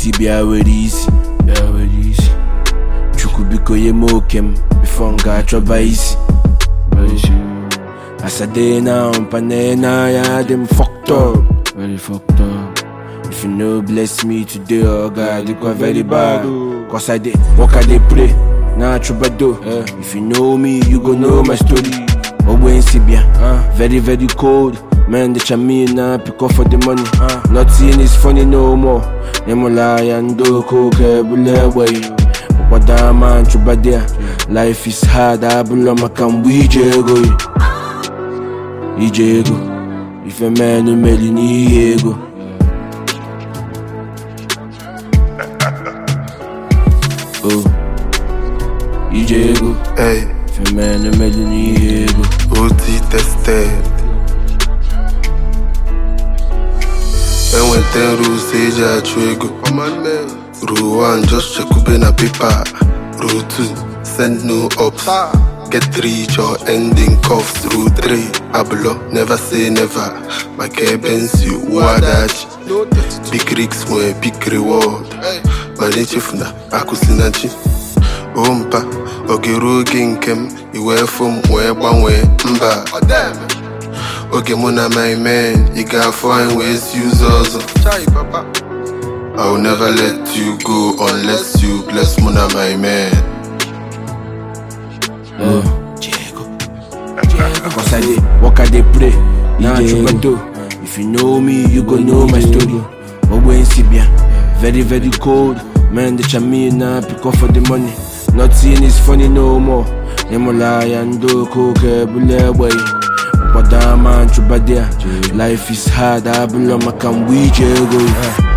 easy, be very easy. Chukubiko ye mokem, before nga trouble easy. As a day now, panena, yeah, them fucked up. Very fucked up. If you know, bless me today, oh God, you got very bad. Cause I did, walk I dey pray, now trouble. If you know me, you gon' know my story. Oh, when Sibia, very, very cold. Man, the champion now pick up for the money. Not seeing is funny no more. Nemola and do coke, way. What that man, trouble there. Life is hard, I belong, I can we go. Ijego, if a man who made in ego. Oh, Ijego, hey, if a man who made in ego. OT tested. And when 10 rules say ja trego. Rule 1, just check up in a paper. Rule 2, send no ups. Get 3, your ending cuffs. Rule 3, Ablo, never say never. My care bends you, wadachi. Big risks, more big reward. Manage funa, akusinachi. Ompa, ogero ginkem. Iwe from where banwe mba. Okay, mona my man, you gotta find ways use us. I will never let you go unless you bless mona my man. Diego. Cause I did walk I dey pray. Now trouble. If you know me, you gon' know my story. Oh, when Sibia, very, very cold. Man, the champion now pick up for the money. Not seeing is funny no more. Nemola and do coke, way. What that man trouble there. Life is hard, I belong, I can we go.